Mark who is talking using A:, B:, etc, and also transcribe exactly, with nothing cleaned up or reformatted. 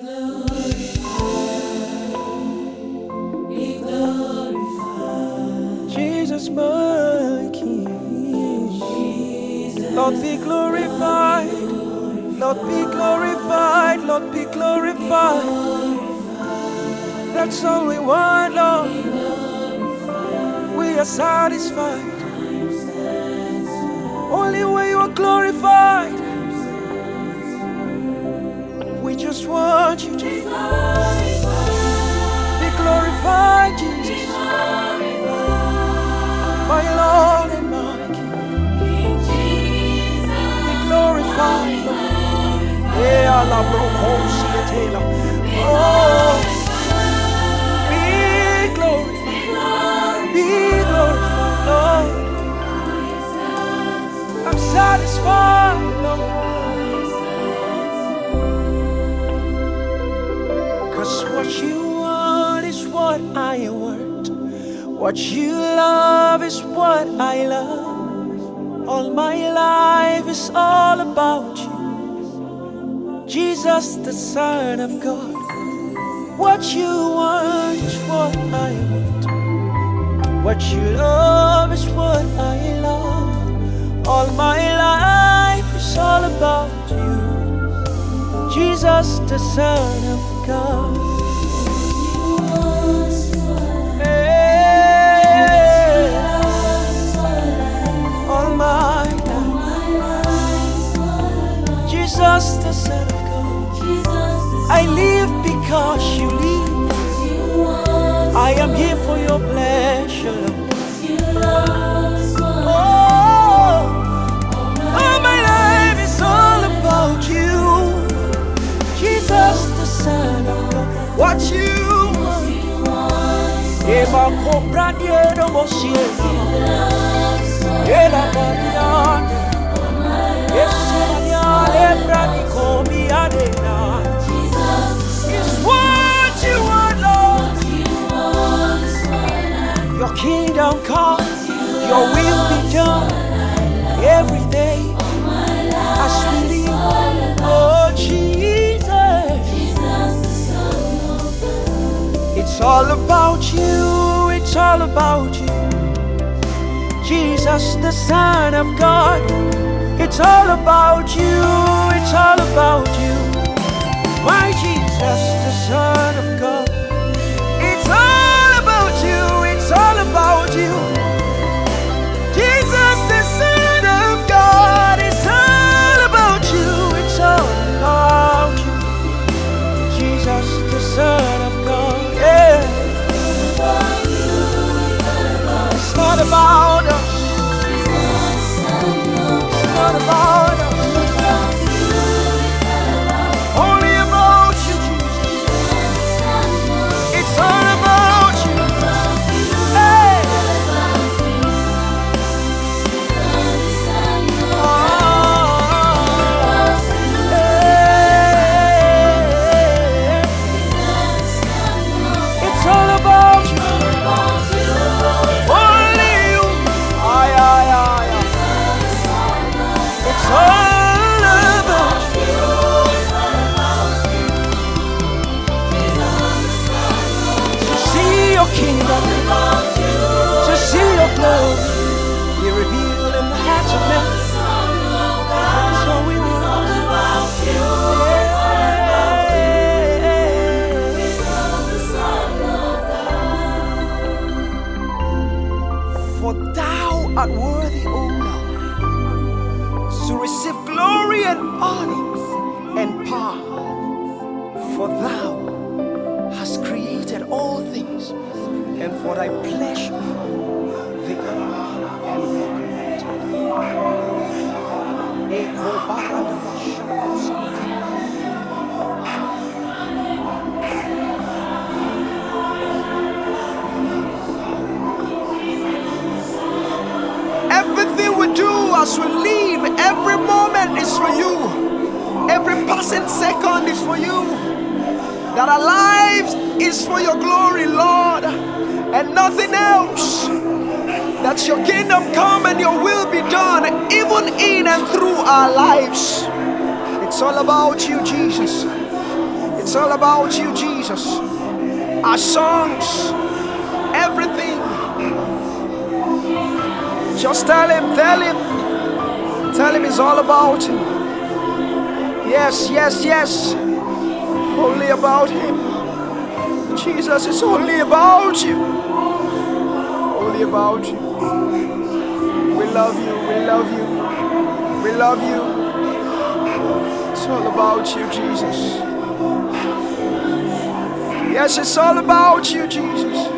A: Jesus, my King. Lord, be glorified. Lord, be glorified. Lord, be glorified. That's all we want, Lord. We are satisfied. Only when you are glorified. We just want you, Jesus. Be glorified, Jesus. My Lord and my King. Be glorified. Yeah, Allah, bro, oh, be glorified. Be glorified, Lord. I'm satisfied, Lord. Cause what you want is what I want. What you love is what I love. All my life is all about you. Jesus, the Son of God. What you want is what I want. What you love is what I love. All my life is all about you. Jesus, the Son of God. Jesus, the Son of God. I live because you live. I am here for your pleasure. Oh, all my life is all about you. Jesus, the Son of God. What you want. Eva compra diero mosiero. Ela bariana. It's what you want, Lord. Your kingdom come, your will be done every day as we live. Oh, Jesus. It's all about you, it's all about you. Jesus, the Son of God. It's all about you, it's all about you. My Jesus, the Son of God. It's all about you, it's all about you. Jesus, the Son of God. It's all about you, it's all about you. Jesus, the Son of God. Yeah. It's not about us. It's not about us. Only about you, Jesus. It's all about you. Hey. Oh. Hey. It's all about you. Only you. Ay, ay, ay, ay. It's all about you. To see your kingdom, to see your glory be revealed in the hearts of men. That's all we want. For thou art worthy, O Lord, to receive glory and honor and power. For thou hast created all things, and for thy pleasure the earth and everything we do as we live, every moment is for you. Every passing second is for you. That our lives is for your glory, Lord, and nothing else. That your kingdom come and your will be done, even in and through our lives. It's all about you, Jesus. It's all about you, Jesus. Our songs, everything. Just tell him, tell him. Tell him it's all about him. Yes, yes, yes. Only about him. Jesus, it's only about you. Only about you. We love you, we love you. We love you. It's all about you, Jesus. Yes, it's all about you, Jesus.